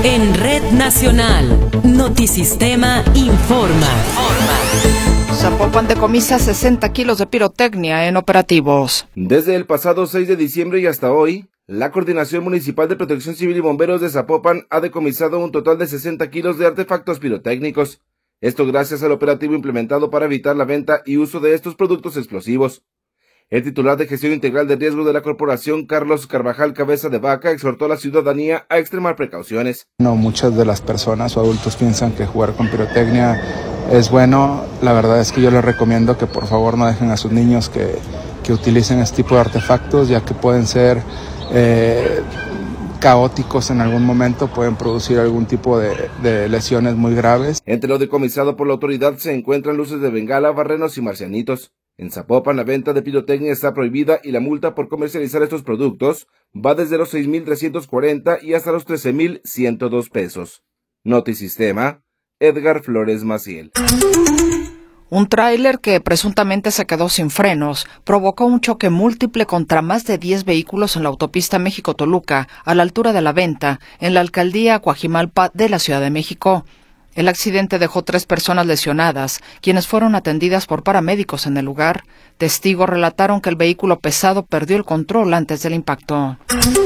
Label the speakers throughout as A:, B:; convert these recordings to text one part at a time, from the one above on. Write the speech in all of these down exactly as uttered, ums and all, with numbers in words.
A: En Red Nacional, Notisistema informa.
B: Zapopan decomisa sesenta kilos de pirotecnia en operativos.
C: Desde el pasado seis de diciembre y hasta hoy, la Coordinación Municipal de Protección Civil y Bomberos de Zapopan ha decomisado un total de sesenta kilos de artefactos pirotécnicos. Esto gracias al operativo implementado para evitar la venta y uso de estos productos explosivos. El titular de Gestión Integral de Riesgo de la Corporación, Carlos Carvajal Cabeza de Vaca, exhortó a la ciudadanía a extremar precauciones.
D: No, muchas de las personas o adultos piensan que jugar con pirotecnia es bueno. La verdad es que yo les recomiendo que por favor no dejen a sus niños que, que utilicen este tipo de artefactos, ya que pueden ser eh, caóticos en algún momento, pueden producir algún tipo de, de lesiones muy graves.
C: Entre lo decomisado por la autoridad se encuentran luces de bengala, barrenos y marcianitos. En Zapopan la venta de pirotecnia está prohibida y la multa por comercializar estos productos va desde los seis mil trescientos cuarenta y hasta los trece mil ciento dos pesos. Notisistema, Edgar Flores Maciel.
B: Un tráiler que presuntamente se quedó sin frenos provocó un choque múltiple contra más de diez vehículos en la autopista México-Toluca, a la altura de La Venta, en la alcaldía Coajimalpa de la Ciudad de México. El accidente dejó tres personas lesionadas, quienes fueron atendidas por paramédicos en el lugar. Testigos relataron que el vehículo pesado perdió el control antes del impacto.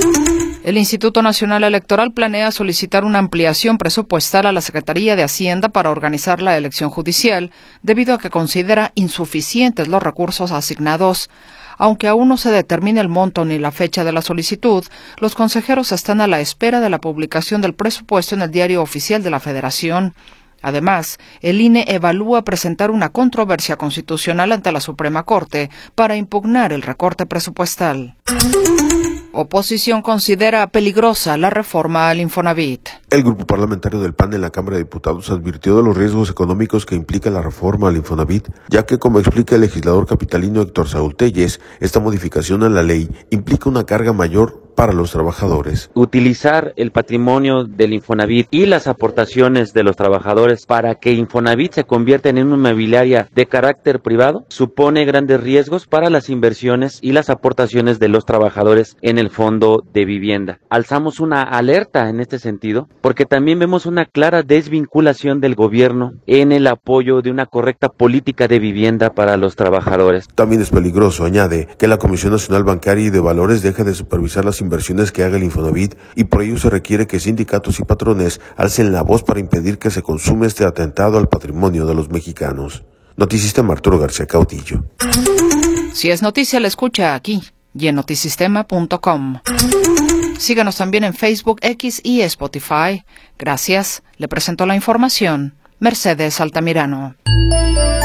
B: El Instituto Nacional Electoral planea solicitar una ampliación presupuestal a la Secretaría de Hacienda para organizar la elección judicial, debido a que considera insuficientes los recursos asignados. Aunque aún no se determine el monto ni la fecha de la solicitud, los consejeros están a la espera de la publicación del presupuesto en el Diario Oficial de la Federación. Además, el I N E evalúa presentar una controversia constitucional ante la Suprema Corte para impugnar el recorte presupuestal. Oposición considera peligrosa la reforma al Infonavit.
E: El grupo parlamentario del P A N en la Cámara de Diputados advirtió de los riesgos económicos que implica la reforma al Infonavit, ya que, como explica el legislador capitalino Héctor Saúl Telles, esta modificación a la ley implica una carga mayor para los trabajadores.
F: Utilizar el patrimonio del Infonavit y las aportaciones de los trabajadores para que Infonavit se convierta en una inmobiliaria de carácter privado supone grandes riesgos para las inversiones y las aportaciones de los trabajadores en el fondo de vivienda. Alzamos una alerta en este sentido porque también vemos una clara desvinculación del gobierno en el apoyo de una correcta política de vivienda para los trabajadores.
E: También es peligroso, añade, que la Comisión Nacional Bancaria y de Valores deje de supervisar las inversiones que haga el Infonavit, y por ello se requiere que sindicatos y patrones alcen la voz para impedir que se consuma este atentado al patrimonio de los mexicanos. Notisistema, Arturo García Caudillo.
B: Si es noticia, la escucha aquí y en notisistema punto com. Síganos también en Facebook, X y Spotify. Gracias. Le presento la información Mercedes Altamirano.